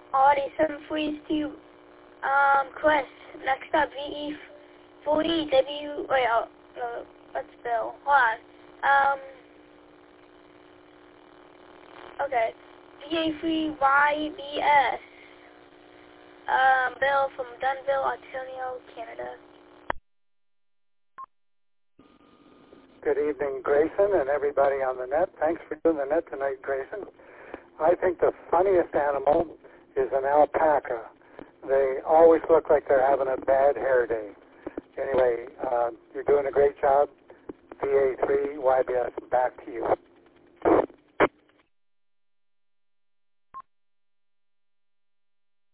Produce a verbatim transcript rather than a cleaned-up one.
Alrighty, seven forty-two, um, Quest. Next up, V E forty, W, wait, oh, no, let's Bill. Hold on. Um, okay. V A three Y B S. Um, Bill from Dunville, Ontario, Canada. Good evening, Grayson, and everybody on the net. Thanks for doing the net tonight, Grayson. I think the funniest animal is an alpaca. They always look like they're having a bad hair day. Anyway, uh, you're doing a great job. V A three Y B S, back to you.